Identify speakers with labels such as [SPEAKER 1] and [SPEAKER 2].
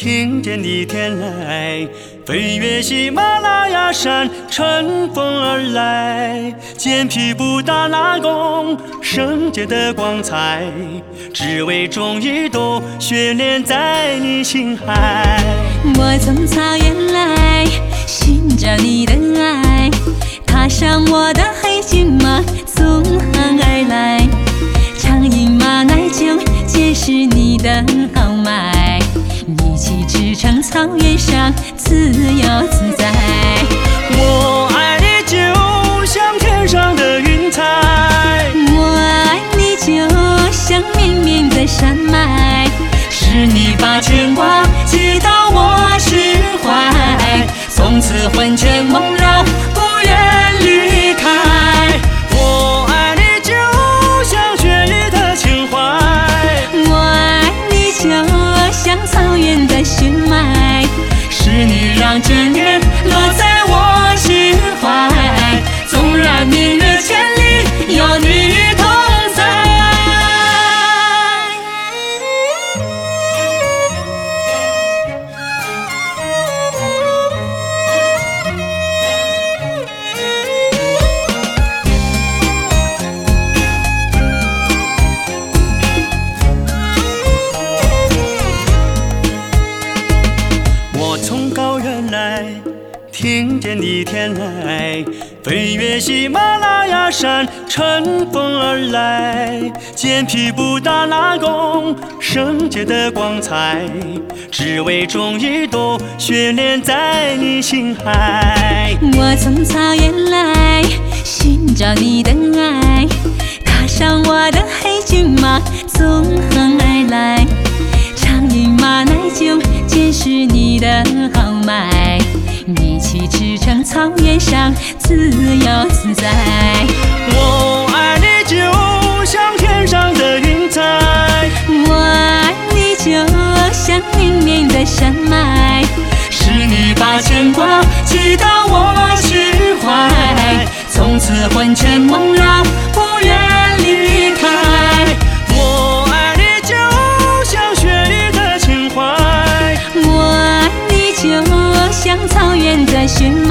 [SPEAKER 1] 听见你天籁，飞越喜马拉雅山，乘风而来。肩披布达拉宫，圣洁的光彩，只为种一朵雪莲在你心海。
[SPEAKER 2] 我从草原来，寻找你的爱，踏上我的黑骏马，纵横而来。长饮马奶酒，解释你的豪迈，一起驰骋草原上，自由自在。
[SPEAKER 1] 我爱你就像天上的云彩，
[SPEAKER 2] 我爱你就像绵绵的山脉，是你把牵挂寄到我心怀，从此魂牵梦绕，不愿离开。
[SPEAKER 1] 我爱你就像雪域的情怀，
[SPEAKER 2] 我爱你就像草原的血脉，是你让眷恋落在我心怀，纵然明月千里，有你同在。
[SPEAKER 1] 我从高原来，听见你天籁，飞越喜马拉雅山，乘风而来。肩披布达拉宫，圣洁的光彩，只为种一朵雪莲在你心海。
[SPEAKER 2] 我从草原来，寻找你的爱，踏上我的黑骏马，纵横而来。长饮马奶酒，解释你的豪迈，一起驰骋草原上，自由自在。
[SPEAKER 1] 我爱你就像天上的云彩，
[SPEAKER 2] 我爱你就像绵绵的山脉，是你把牵挂寄到我心怀，从此魂牵梦绕，不愿离开。
[SPEAKER 1] 我爱你就像雪域的情怀，
[SPEAKER 2] 我爱你就像草原的血